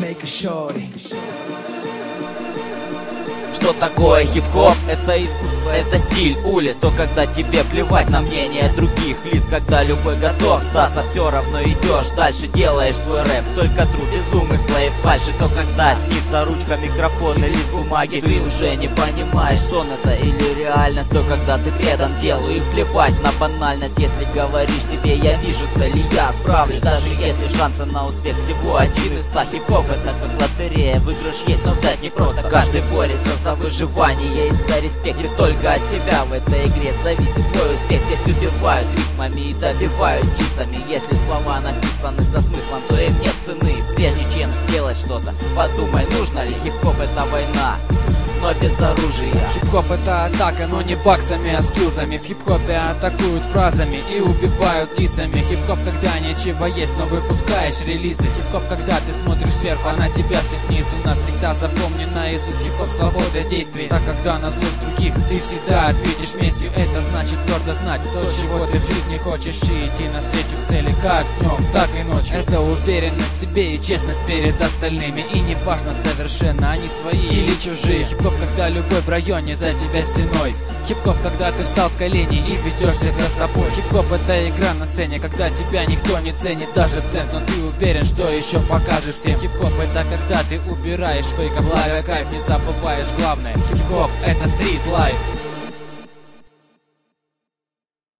make a shorty. Что такое хип-хоп? Это искусство, это стиль улиц. То когда тебе плевать на мнение других лиц, когда любой готов сдаться, все равно идешь дальше, делаешь свой рэп. Только труд без умысла и фальши. То когда снится ручка, микрофон и лист бумаги, ты уже не понимаешь, сон это или реальность. То когда ты предан делу и плевать на банальность. Если говоришь себе, я вижу цели, я справлюсь. Даже если шансы на успех всего 1 из 100. Хип-хоп это как лотерея, выигрыш есть, но взять не просто. Каждый борется за выживание и за респект. И только от тебя в этой игре зависит твой успех. Здесь убивают ритмами и добивают кисами. Если слова написаны со смыслом, то им нет цены. Прежде чем сделать что-то, подумай, нужно ли. Хип-хоп это война, но без оружия. Хип-хоп это атака, но не баксами, а скилзами. В хип-хопе атакуют фразами и убивают дисами. Хип-хоп, когда нечего есть, но выпускаешь релизы. Хип-хоп, когда ты смотришь сверху, а на тебя все снизу. Навсегда запомни наизусть хип-хоп, свобода действий. Так когда на злость других ты всегда ответишь местью. Это значит твердо знать то, чего ты в жизни хочешь, и идти навстречу к цели как днем, так и ночью. Это уверенность в себе и честность перед остальными. И не важно совершенно, они свои или чужие. Хип-хоп, когда любой в районе за тебя стеной. Хип-хоп, когда ты встал с коленей и ведешь всех за собой. Хип-хоп это игра на сцене, когда тебя никто не ценит даже в цент, но ты уверен, что еще покажешь всем. Хип-хоп это когда ты убираешь фейков, ловя кайф, не забываешь главное. Хип-хоп это стрит лайф.